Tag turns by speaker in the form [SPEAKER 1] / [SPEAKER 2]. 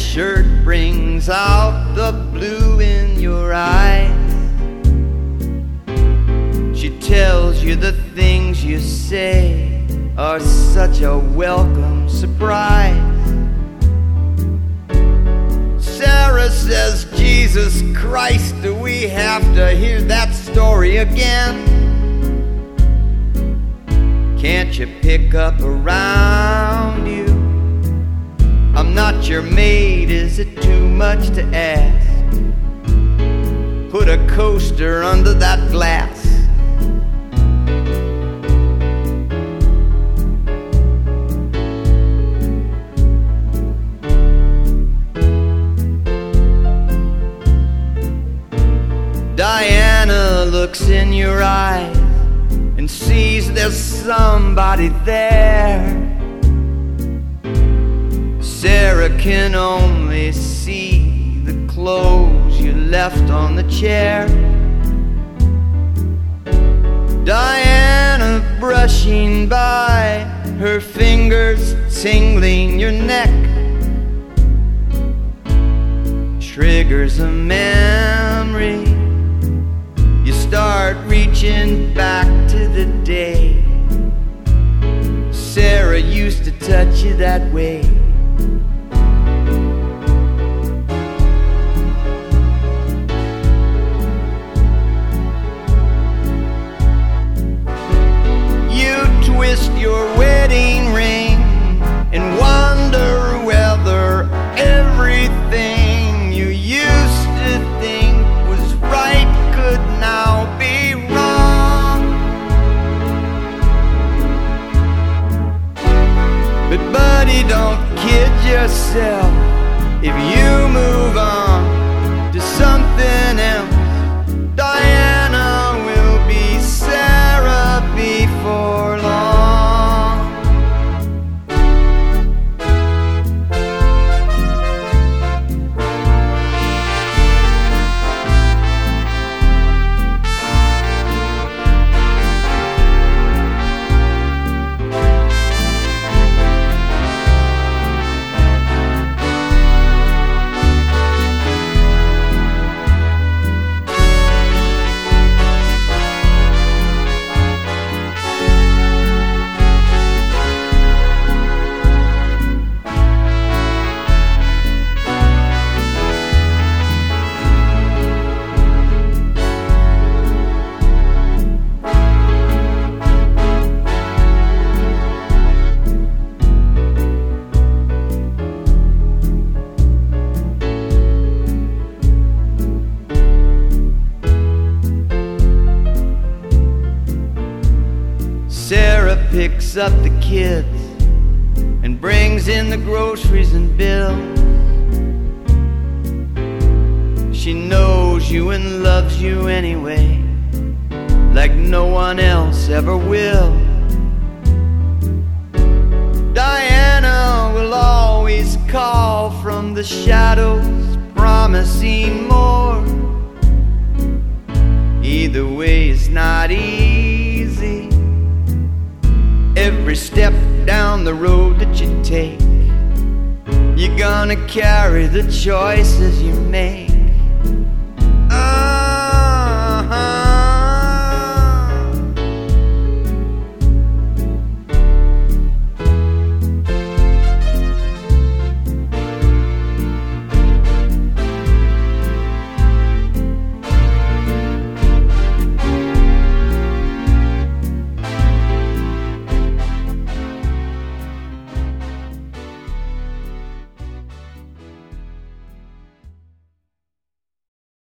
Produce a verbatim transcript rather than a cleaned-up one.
[SPEAKER 1] shirt brings out the blue in your eyes. She tells you the things you say are such a welcome surprise. Sarah says, Jesus Christ, do we have to hear that story again? Can't you pick up around you? I'm not your maid, is it too much to ask? Put a coaster under that glass. Diana looks in your eyes and sees there's somebody there. Sarah can only see the clothes you left on the chair. Diana brushing by, her fingers tingling your neck, triggers a memory. You start reaching back to the day Sarah used to touch you that way. Twist your wedding ring and wonder whether everything you used to think was right could now be wrong. But buddy, don't kid yourself. If you move on to something else, Diana will be Sarah before long. Sarah picks up the kids and brings in the groceries and bills. She knows you and loves you anyway, like no one else ever will. Diana will always call from the shadows, promising more. Either way is not easy. Every step down the road that you take, you're gonna carry the choices you make.